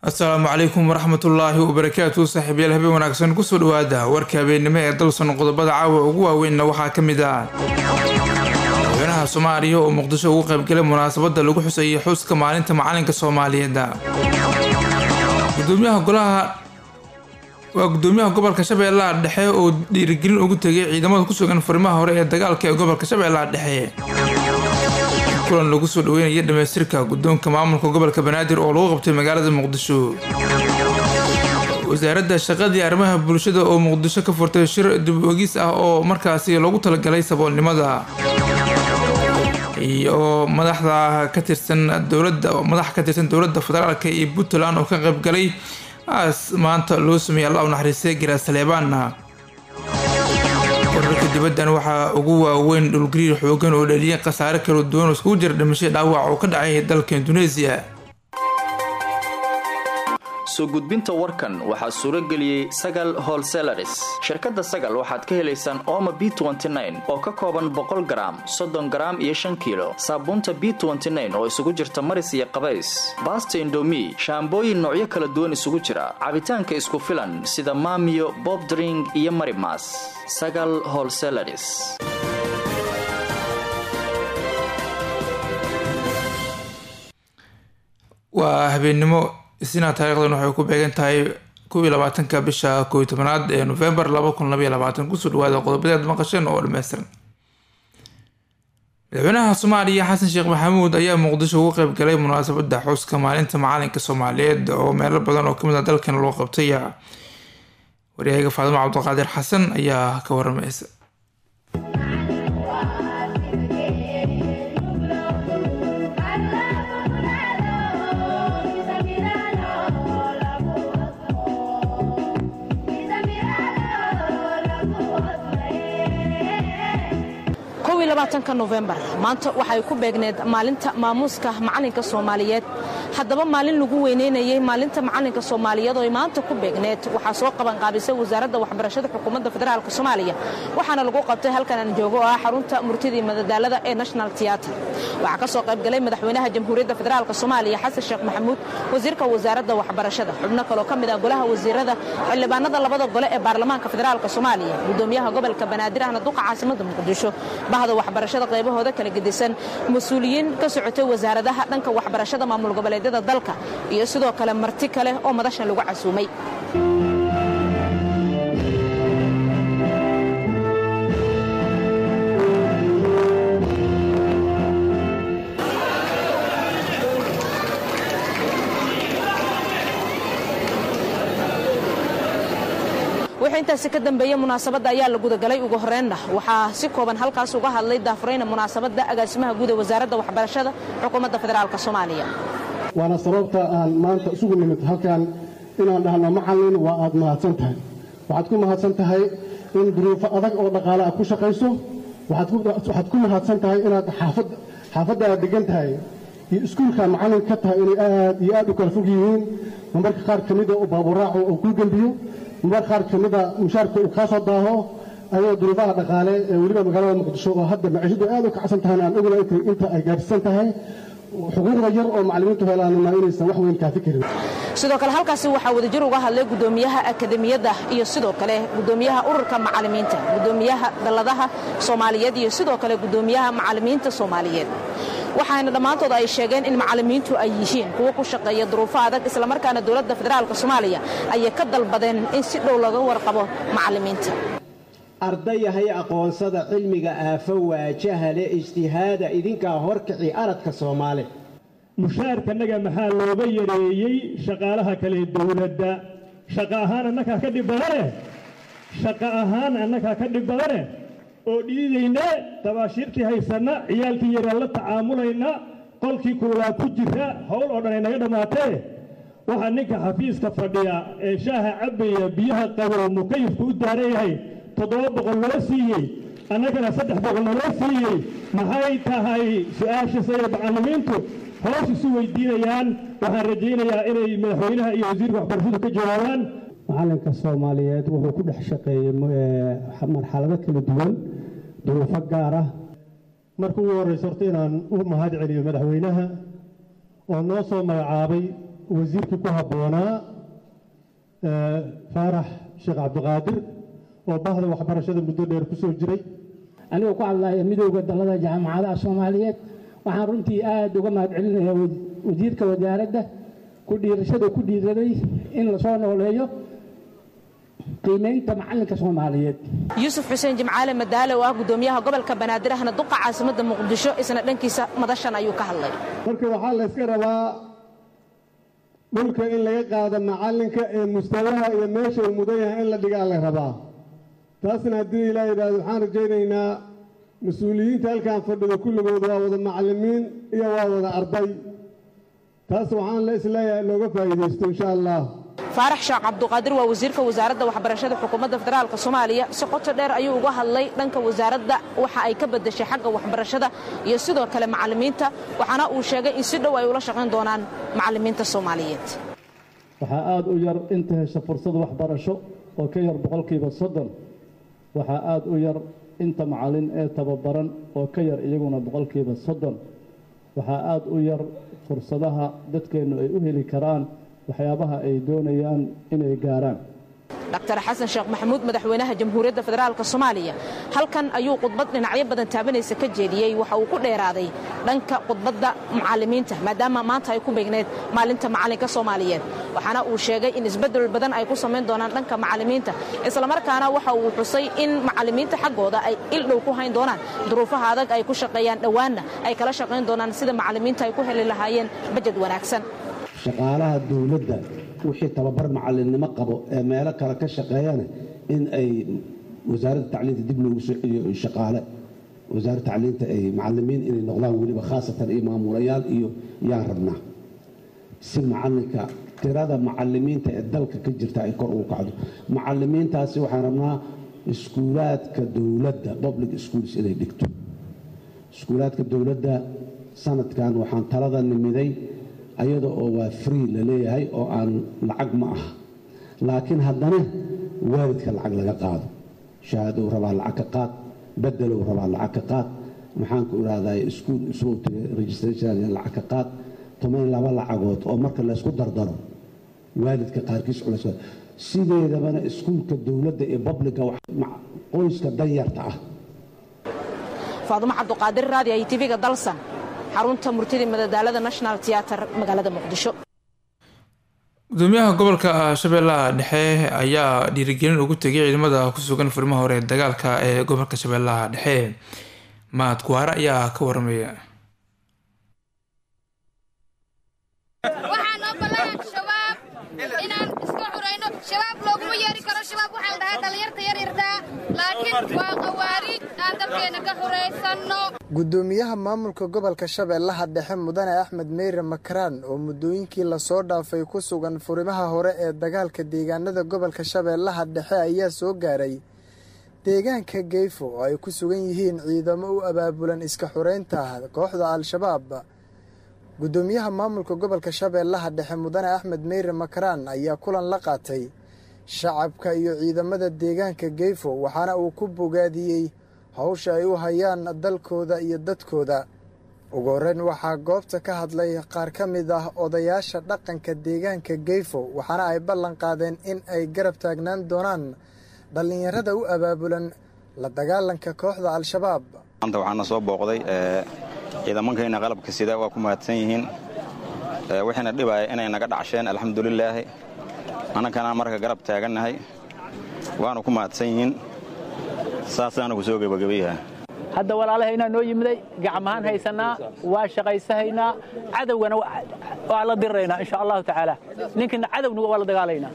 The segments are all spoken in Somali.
السلام عليكم ورحمة الله وبركاته صاحبي الهبي وناكسن كسو دوادا وركا بينما يدلسن قضبada caawa ugu waaweyn waxa kamid ah madaxweynaha Soomaaliya oo Muqdisho ugu qayb galay munaasabada lagu xusayo xuska maalinta macalinka Soomaaliyeed gudoomiyaha gobolka Shabeellaha Dhexe oo dhiirigelin ugu tagay ciidamada ku sugan farimaha hore ee dagaalka ee gobolka Shabeellaha Dhexe kulan lagu soo dhaweeyay dhameystirka gudoonka maamulka gobolka Banaadir oo lagu qabtay magaalada Muqdisho wasaaradda shaqada iyo arrimaha bulshada oo Muqdisho ka furtay shir dib u eegis ah oo markaasi loogu talagalay saboolnimada iyo madaxda ka tirsan dowladda federaalka iyo Puntland oo ka qayb galay maanta loo sameeyay Allah u naxariistay Garaad Saleebaan wararka dibaddan waxa ugu waaweyn dhulgariir xoogan oo dhaliyay khasaare kala duwan oo isku jira dhimasho dhaawac oo ka dhacay dalka Indonesia soo gudbinta warkan waxa suura galiyay Sagal Wholesalers shirkadda Sagal waxaad ka helaysaan Omo B29 oo ka kooban 100 gram 30 gram iyo 5 kilo saabuunta B29 oo isugu jirta maris iyo qabays basta Indomie shaambooyin noocyo kala duwan isugu jira cabitaanka isku filan sida Mamiyo Bob Drink iyo Marimas Sagal Wholesalers waa habeenimo isina taariikhdan waxay ku beegan tahay 22 bisha 11 ee November 2022 kusoo dhawaada qodobadeed maqasheen oo dhameystiran madaxweynaha Soomaaliya Xasan Sheekh Maxamuud ayaa Muqdisho uga qayb galay munaasabada xuska maalinta macalinka Soomaaliyeed oo meelo badan oo kamid ah dalkan loo qabtay wariyayga Faadimo Cabdiqaadir Xasan ayaa ka waramaysa November maanta waxay ku beegneed maalinta maamuuska macalinka Soomaaliyeed haddaba maalin lagu weyneynayay maalinta macalinka Soomaaliyeed oo maanta ku beegneed waxa soo qaban qaabisay wasaaradda waxbarashada xukuumadda federaalka Soomaaliya waxaana lagu qabtay halkan aan joogo xarunta murtidii madadaalada ee National Theatre waxa ka soo qayb galay madaxweynaha jamhuuriyadda federaalka Soomaaliya Xasan Sheekh Maxamuud wasiirka wasaaradda waxbarashada xubno kale oo kamid ah golaha wasiirada xildhibaanada labada gole ee baarlamaanka federaalka Soomaaliya gudoomiyaha gobolka Banaadir ahna duqa caasimadda Muqdisho bahda waxbarashada qaybahooda kala gedisan mas'uuliyiin ka socotay wasaaradaha dhanka waxbarashada maamul goboleedyada dalka iyo sidoo kale marti kale oo madashan lagu casuumay intaas ka dambeeyay munaasabada ayaa la gudagalay ugu horeeyna waxa si kooban halkaas uga hadlay daafreena munaasabada agaasimaha guud ee wasaaradda waxbarashada xukuumadda federaalka Soomaaliya waana sababta aan maanta isugu nimid halkan inaan dhahno macallin waa aad mahadsantahay waxaad ku mahadsantahay in duruufo adag oo dhaqaale ah ku shaqayso waxaad ku mahadsantahay inaad xaafadda aad degan tahay iyo iskuulka macallin ka tahay inay aad u kala fog yihiin marka qaar kamid ah baaburaaco oo ku gambiyo mar qaar kamida mushaarka uu ka soo daaho ayuu duruufaha dhaqaale ee waliba magaalada Muqdisho oo hadda maciishadu aad u kacsan tahay aan ognahay inta ay gaarsan tahay xuquuqda yar oo macallimiintu helaan inaysan wax weyn ka fikirin sidoo kale halkaas waxa wada jir uga hadlay gudoomiyaha akademiyada iyo sidoo kale gudoomiyaha ururka macallimiinta gudoomiyaha daladaha Soomaaliyeed iyo sidoo kale gudoomiyaha macallimiinta Soomaaliyeed waxaana dhamaantood ay sheegeen in macallimiintu ay yihiin kuwa ku shaqeeya duruufaha adag isla markaana dawladda federaalka Soomaaliya ay ka dalbadeen in si dhow laga warqabo macallimiinta ardayahay aqoonsada cilmiga aafa waajahale ijtihaada idinka horkici aradka Soomaali mushaarkanaga maxaa looga yareeyay shaqaalaha kale dawladda shaqa ahaan annaka ka dhibadane oo dhiidayna tabaashirtii haysana ciyaalkii yaraa la tacaamulayna qolkii kuulaa ku jira hawl oo dhan ay naga dhamaatee waxa ninka xafiiska fadhiya ee shaaha cabaya biyaha qabow mukayifku u daaran yahay 700 loo siiyey annagana 300 loo siiyey maxay tahay su'aasha sayid macallimiintu hoos isu weydiinayaan waxaan rajaynayaa inay madaxweynaha iyo wasiirka waxbarashadu ka jawaabaan macalinka Soomaaliyeed wuxuu ku dhex shaqeeyay marxalado kala duwan duruufo gaar ah markuu u horeyso inaan u mahad celiyo madaxweynaha oo noo soo magacaabay wasiirkii ku habboonaa faarax sheekh cabdiqaadir oo bahda waxbarashada muddo dheer ku soo jiray anigoo ku hadlaya midowda dalada jaamacadaha Soomaaliyeed waxaan runtii aad uga mahadcelinayaa wasiirka wasaaradda ku dhiiraday in la soo nooleeyo qiimeynta macalinka Soomaaliyeed. Yuusuf Xuseen Jimcaale Madaale oo ah gudoomiyaha gobolka Banaadir ahna duqa caasimadda Muqdisho isna dhankiisa madashan ayuu ka hadlay. Marka waxaa la iska rabaa dhulka in laga qaado macalinka ee mustawaha iyo meesha uu mudan yahay in la dhigaa la rabaa. taasna haddii ilaahay yidhaahdo waxaan rajaynaynaa mas-uuliyiinta halkaan fadhida kulligood waa wada macallimiin iyo waa wada arday taas waxaan la isleeyahay looga faa'iidaysto insha allah. faarax sheekh cabdiqaadir waa wasiirka wasaaradda waxbarashada xukuumadda federaalka Soomaaliya si qoto dheer ayuu uga hadlay dhanka wasaaradda waxa ay ka bedeshay xagga waxbarashada iyo sidoo kale macallimiinta waxaana uu sheegay in si dhow ay ula shaqeyn doonaan macallimiinta Soomaaliyeed. waxaa aad u yar inta hesha fursad waxbarasho oo ka yar 30%. waxaa aad u yar inta macallin ee tababaran oo ka yar iyaguna 30%. waxaa aad u yar fursadaha dadkeenu ay u heli karaan waxyaabaha ay doonayaan inay gaaraan. Dr. Xasan Sheekh Maxamuud madaxweynaha Jamhuuriyadda Federaalka Soomaaliya halkan ayuu khudbad dhinacyo badan taabanaysa ka jeediyay waxa uu ku dheeraaday dhanka khudbadda macallimiinta maadaama maanta ay ku beegneed maalinta macalinka Soomaaliyeed waxaana uu sheegay in isbedel badan ay ku sameyn doonaan dhanka macallimiinta isla markaana waxa uu xusay in macallimiinta xaggooda ay il dhow ku hayn doonaan duruufaha adag ay ku shaqeeyaan dhawaana ay kala shaqeyn doonaan sida macallimiinta ay ku heli lahaayeen budget wanaagsan. shaqaalaha dawladda wixii tababar macallinimo qabo ee meelo kale ka shaqeeyana in ay wasaaradda tacliinta dib loogu soo celiyo shaqaale wasaaradda tacliinta ay macallimiin inay noqdaan weliba khaasatan iyo maamulayaal iyo yaan rabnaa si macalinka tirada macallimiinta ee dalka ka jirta ay kor ugu kacdo. macallimiintaasi waxaan rabnaa iskuulaadka dawladda public schools inay dhigto. iskuulaadka dawladda sanadkan waxaan talada nimiday ayada oo waa free la leeyahay oo aan lacag ma aha laakiin haddana waalidka lacag laga qaado shahaado rabaa lacag ka qaad bedelo rabaa lacag ka qaad maxaan ku iraahdaa iskuul soo registration lacag ka qaad toban laba lacagood oo marka la isku dardaro waalidka qaarkiis culays sideedabana iskuulka dawladda ee publica qoyska danyarta ah. Faaduma Cabdiqaadir Raadi ay TV-ga Dalsan xarunta murtida madadaalada National Theatre magaalada Muqdisho. gudoomiyaha gobolka Shabeellaha Dhexe ayaa dhiirigelin ugu tagay ciidamada ku sugan furimaha hore dagaalka ee gobolka Shabeellaha Dhexe. Maad Kuwaara ayaa ka warmaya. waxaan ogolaan shabaab inaan iska xureyno shabaab looguma yeeri karo shabaab waxa la dhahaa dhalinyarta yaryarta laakiin waa qawaariij aan dalkeena ka xureysano. gudoomiyaha maamulka gobolka Shabeellaha Dhexe Mudane Axmed Meyre Makraan oo muddooyinkii la soo dhaafay ku sugan furimaha hore ee dagaalka deegaanada gobolka Shabeellaha Dhexe ayaa soo gaaray deegaanka Geefo oo ay ku sugan yihiin ciidamo u abaabulan iska xureynta kooxda Al-Shabaab. gudoomiyaha maamulka gobolka Shabeellaha Dhexe Mudane Axmed Meyre Makraan ayaa kulan la qaatay shacabka iyo ciidamada deegaanka Geefo waxaana uu ku bogaadiyay hawsha ay u hayaan dalkooda iyo dadkooda. ugu horreyn waxaa goobta ka hadlay qaar ka mid ah odayaasha dhaqanka deegaanka Geefo waxaana ay ballan qaadeen in ay garab taagnaan doonaan dhalinyarada u abaabulan la dagaalanka kooxda Al-Shabaab. maanta waxaana soo booqday ciidamankeena qalabka sida waa ku mahadsan yihiin waxayna dhibay inay naga dhacsheen alxamdulillaah anagana marka garab taaganahay waana ku mahadsan yihiin saasana ku soo gabagabeeyahay. hadda walaalahayna noo yimiday gacmahan haysanaa waa shaqaysahaynaa cadawgana waa la diraynaa insha Allah taala ninkina cadawna waa la dagaalaynaa.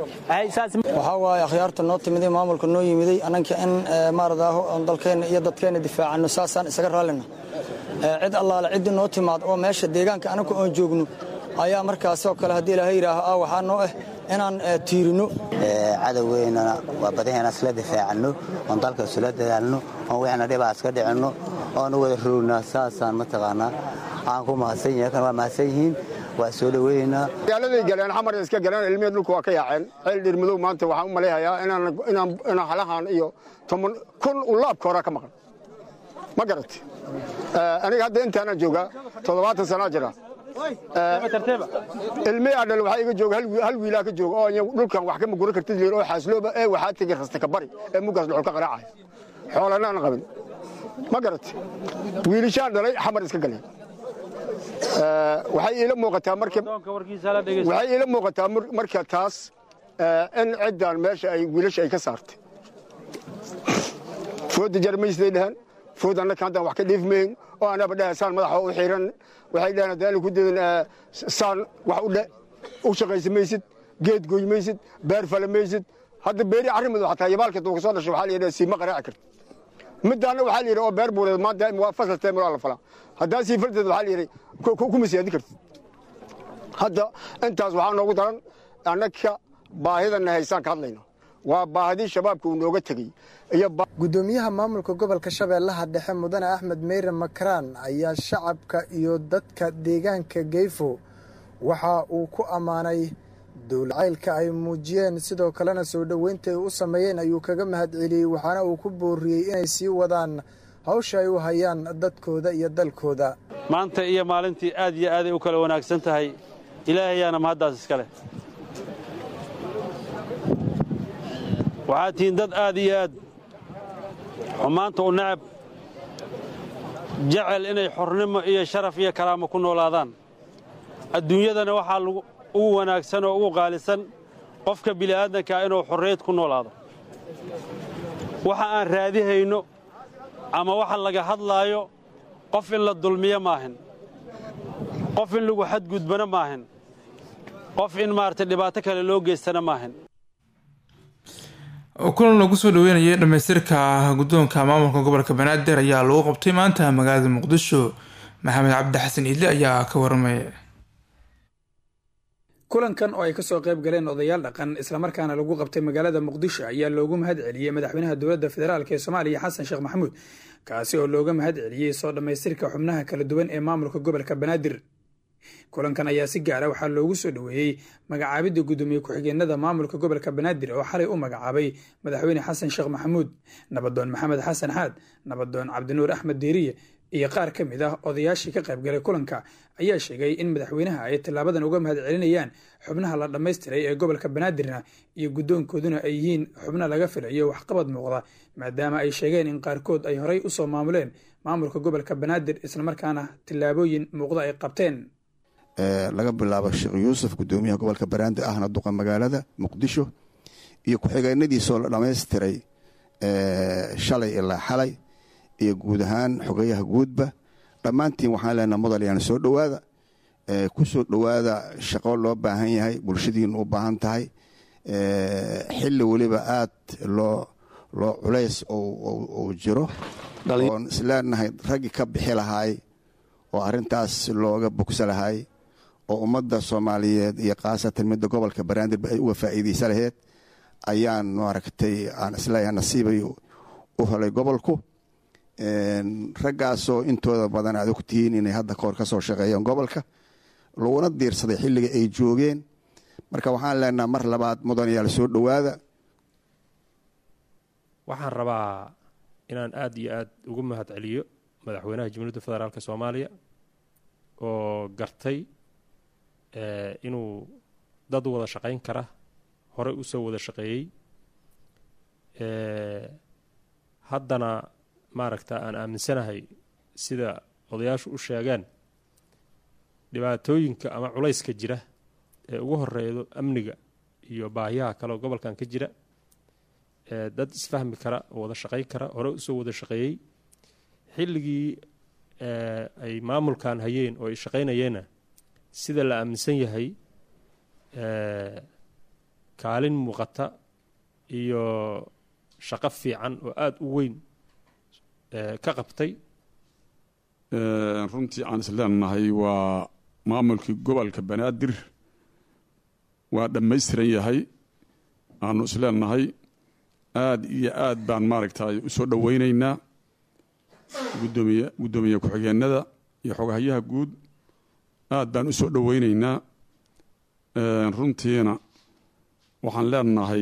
waxa waay akhyaarta noo timiday maamulka noo yimiday ananka in maaradaho on dalkeena iyo dadkeena difaacano saasaan isaga raalina cid allaala cid noo timaad oo meesha deegaanka anagu oo joogno ayaa markaas oo kale hadii Ilaahay yiraahdo waxa noo inaan tiirino cadawgeena waa badaheena isla difaacano on dalka isla dadaalno oo waxna dhibaa iska dhicino oo nu wada ruuna saasaan ma taqaana aan ku mahadsan yahay kan waa mahadsan yihiin waa soo dhaweeyna magaaladii galeen xamar iska galeen ilmeed dhulku waa ka yaaceen ceel dhirmadow maanta waxaan u maleeyayaa inaan halahan iyo 10,000 u laab koora ka maqan ma garatay aniga hadda intaana jooga 70 sano jira ilmi adhal waxa iga jooga hal wiilaa ka jooga oo dhulkan wax kama guran kartid leer oo xaaslooba ee waxa tagay rasta ka bari ee mugaas dhulka qaraacay xoolana aan qabin ma garat wiilishaan dhalay xamar iska galay waxay ila muuqataa marka taas in ciidan meesha ay wiilasha ay ka saartay fooda jarmaysay dhahan foodana kaantan wax ka dhiifmeen oo anaba dhaasaan madaxa u xiran waxay dhahan hadaan ku deedan saan wax u shaqaysamaysid geed gooymaysid beer falamaysid hadda beeri arrimadu xataa yabaalka duu soo dhashay waxa la yiraahdaa si ma qaraac kartid midana waxa la yiraahdaa oo beer buureed maanta waa fasal teemir la fala hadaa si fardeed waxa la yiraahdaa ku masiyaadi kartid hadda intaas waxa noogu daran annaka baahidana haysan ka hadlayno waa baahidii shabaabku nooga tagay gudoomiyaha maamulka gobolka Shabeellaha Dhexe Mudane Axmed Meyre Makraan ayaa shacabka iyo dadka deegaanka Geefo waxa uu ku amaanay dowladda ay muujiyeen sidoo kalena soo dhaweynta ay u sameeyeen ayuu kaga mahadceliyay waxaana uu ku booriyay inay sii wadaan hawsha ay u hayaan dadkooda iyo dalkooda maanta iyo maalintii aad iyo aad ay u kala wanaagsan tahay ilaahayana mahadaas iska leh waxaad tihiin dad aad iyo aad xumaanta u nacab jecel inay xornimo iyo sharaf iyo karaamo ku noolaadaan adduunyadana waxaa ugu wanaagsan oo ugu qaalisan qofka bini'aadanka inuu xorriyad ku noolaado waxa aan raadihayno ama waxa laga hadlaayo qof in la dulmiyo maahan qof in lagu xadgudbana maahan qof in maaragtay dhibaato kale loo geystana maahan kulan lagu soo dhaweynayay dhamaystirka guddoonka maamulka gobolka Banaadir ayaa lagu qabtay maanta magaalada Muqdisho Maxamed Cabdi Xasan Idle ayaa ka warramay kulankan oo ay ka soo qayb galeen odayaal dhaqan isla markaana lagu qabtay magaalada Muqdisho ayaa loogu mahadceliyay madaxweynaha dowladda federaalka ee Soomaaliya Xasan Sheekh Maxamuud kaasi oo looga mahadceliyay soo dhamaystirka xubnaha kala duwan ee maamulka gobolka Banaadir kulankan ayaa si gaar ah waxaa loogu soo dhaweeyay magacaabidda gudoomiye ku-xigeenada maamulka gobolka Banaadir oo xalay u magacaabay madaxweyne Xasan Sheekh Maxamuud nabadoon Maxamed Xasan Xaad nabadoon Cabdinuur Axmed Deeriye iyo qaar ka mid ah odayaashii ka qayb galay kulanka ayaa sheegay in madaxweynaha ay tilaabadan uga mahadcelinayaan xubnaha la dhammaystiray ee gobolka Banaadirna iyo guddoonkooduna ay yihiin xubno laga filayo waxqabad muuqda maadaama ay sheegeen in qaarkood ay horay u soo maamuleen maamulka gobolka Banaadir isla markaana tilaabooyin muuqda ay qabteen laga bilaabo Sheekh Yuusuf gudoomiyaha gobolka Banaadir ahna duqa magaalada Muqdisho iyo ku-xigeenadiisa la dhammaystiray shalay ilaa xalay iyo guud ahaan xogayaha guudba dhammaantiin waxaan leenahay mudane soo dhawaada ku soo dhawaada shaqo loo baahan yahay bulshadiinu u baahan tahay xilli waliba aad loo culays oo jiro oon isleenahay raggi ka bixi lahaay oo arrintaas looga bogsa lahaay oo ummadda Soomaaliyeed iyo qaasatan midda gobolka Banaadir ay uga faa'iideysan lahayd ayaan maaragtay aan islaayahay nasiibay u helay gobolku raggaasoo intooda badan aad ogtihiin inay hadda kahor ka soo shaqeeyeen gobolka laguna diirsaday xilliga ay joogeen marka waxaan leenahay mar labaad mudanayaal soo dhawaada waxaan rabaa inaan aad iyo aad ugu mahadceliyo madaxweynaha Jamhuuriyadda Federaalka Soomaaliya oo gartay inuu dad wada shaqayn kara hore u soo wada shaqeeyay haddana maaragta aan aaminsanahay sida odayaashu u sheegaan dhibaatooyinka ama culayska jira ee ugu horeeyo amniga iyo baahiyaha kale oo gobolkan ka jira dad isfahmi kara oo wada shaqayn kara hore u soo wada shaqeeyay xilligii ay maamulkan hayeen oo ay shaqaynayeenna sida la aaminsan yahay kaalin muuqata iyo shaqo fiican oo aada u weyn ka qabtay runtii aan isleenahay waa maamulkii gobolka Banaadir waa dhammaystiran yahay aanu isleenahay aad iyo aad baan maaragtay u soo dhaweynaynaa gudoomiye ku-xigeenada iyo xogahayaha guud aad baan u soo dhaweynaynaa runtiina waxaan leenahay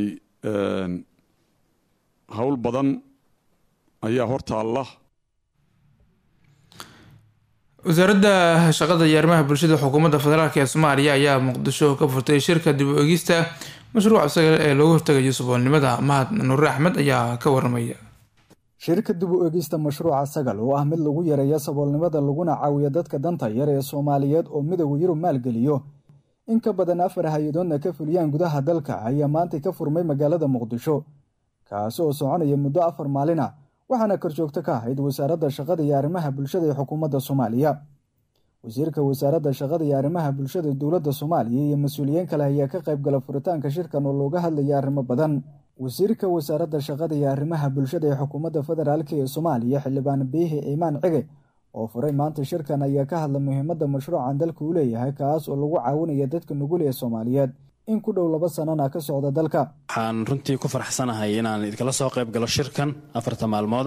hawl badan ayaa hortaalla wasaaradda shaqada iyo arrimaha bulshada xukuumadda federaalk ee Soomaaliya ayaa Muqdisho ka furtay shirka dib u eegista mashruuca sagal ee looga hortagayo saboolnimada. Mahad Nuur Axmed ayaa ka waramaya. shirka dib u eegista mashruuca sagal oo ah mid lagu yareeyo saboolnimada laguna caawiyo dadka danta yar ee Soomaaliyeed oo midowga Yurub maalgeliyo in ka badan 4 hay'adoodna ka fuliyaan gudaha dalka ayaa maanta ka furmay magaalada Muqdisho kaas oo soconaya muddo 4 maalin ah waxaana korjoogto ka ahayd wasaaradda shaqada iyo arrimaha bulshada ee xukuumadda Soomaaliya. wasiirka wasaaradda shaqada iyo arrimaha bulshada dowladda Soomaaliya iyo mas'uuliyiin kale ayaa ka qayb galay furitaanka shirkan oo looga hadlayay arrimo badan. wasiirka wasaaradda shaqada iyo arrimaha bulshada ee xukuumadda federaalk ee Soomaaliya xildhibaan Biixi Iimaan Cige oo furay maanta shirkan ayaa ka hadlay muhiimadda mashruucan dalku u leeyahay kaas oo lagu caawinayo dadka nugul ee Soomaaliyeed in ku dhow 2 sano ka socda dalka. waxaan runtii ku faraxsanahay inaan idinka soo qayb galo shirkan 4 maalmood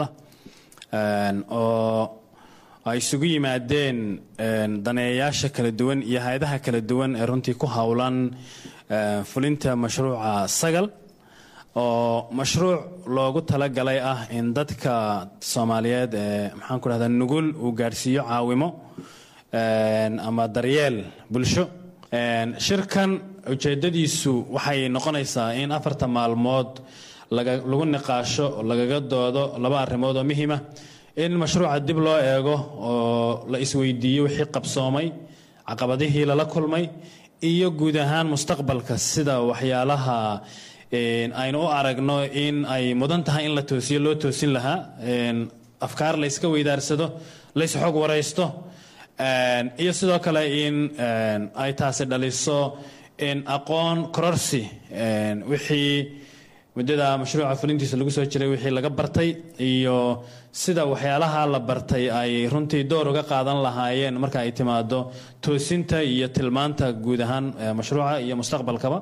oo ay isugu yimaadeen daneeyayaasha kala duwan iyo hay'adaha kala duwan ee runtii ku hawlan fulinta mashruuca sagal oo mashruuc loogu talagalay ah in dadka Soomaaliyeed maxaan ku rahdaa nugul uu gaarsiiyo caawimo ama daryeel bulsho. shirkan ujeedadiisu waxay noqonaysaa in 4 maalmood lagu niqaasho lagaga doodo 2 arrimood oo muhiim ah in mashruuca dib loo eego oo la isweydiiyo wixii qabsoomay caqabadihii la kulmay iyo guud ahaan mustaqbalka sida waxyaalaha aynu u aragno in ay mudan tahay in la toosiyo loo toosin lahaa afkaar la iska weydaarsado la is xog waraysto iyo sidoo kale in ay taasi dhaliso in aqoon kororsi wixii muddada mashruuca fulintiisa lagu soo jiray wixii laga bartay iyo sida waxyaalaha la bartay ay runtii door uga qaadan lahaayeen marka ay timaado toosinta iyo tilmaanta guud ahaan mashruuca iyo mustaqbalkaba.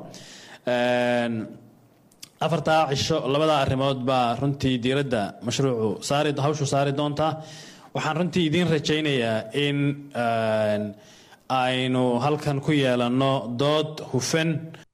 4 cisho 2 arrimood baa runtii diiradda mashruucu hawshu saari doontaa. waxaan runtii idiin rajaynayaa in aynu halkan ku yeelano dood hufan.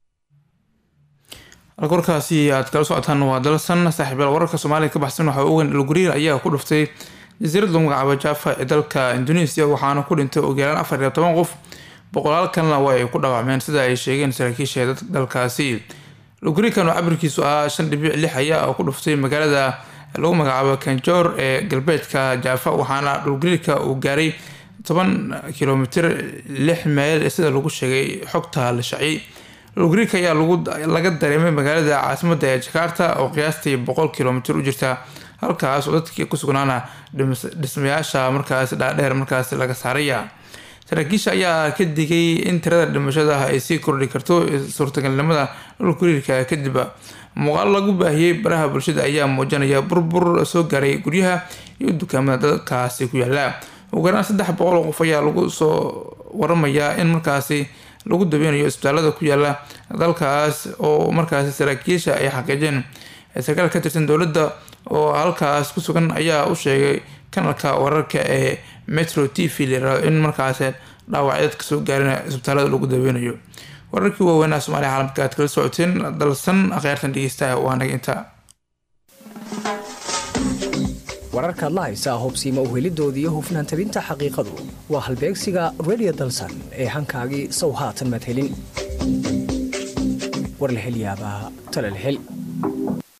warkaasi aad kala socotaan waa dalsan saaxiibayaal wararka Soomaaliya ka baxsan waxa uu weyn Guriir ayaa ku dhuftay jasiirad lagu magacaabo Java ee dalka Indonesia waxaana ku dhintay ugu yaraan 14 qof boqolaal kalena way ku dhaawacmeen sida ay sheegeen saraakiisha dalkaasi. Guriirkan oo cabirkiisu ah 5.6 ayaa ku dhuftay magaalada lagu magacaabo Kanjor ee galbeedka Java waxaana Guriirka uu gaaray 10 kilomitir 6 mayl sida lagu sheegay xogta la shacay. Guriirka ayaa laga dareemay magaalada caasimadda ee Jakarta oo qiyaastii 100 kilomitir u jirta halkaas oo dadkii ku sugnaana dhismayaasha markaas dhaadheer markaas laga saaraya. saraakiisha ayaa ka digay in tirada dhimashada ay sii kordhi karto suurtagalnimada Guriirka kadib muuqaal lagu baahiyay baraha bulshada ayaa muujinaya burbur soo gaaray guryaha iyo dukaamada dalkaasi ku yaala. ugu yaraan 300 qof ayaa lagu soo waramayaa in markaasi lagu daweynayo isbitaalada ku yaala dalkaas oo markaasi saraakiisha ay xaqiijeen. sarkaal ka tirsan dowladda oo halkaas ku sugan ayaa u sheegay kanalka wararka ee Metro TV in markaasi dhaawacyada ka soo gaarina isbitaalada lagu daweynayo. wararkii waaweynaa Soomaaliya caalamka aad kala socoteen dalsan akhyaartan dhegeystaha waa naga inta. wararka la haysa hubsiima u helidoodii hufnaan tabinta xaqiiqadu waa halbeegsiga Radio Dalsan ee hankaagii soo haatan mad helin war la hel yaabaa tala la hel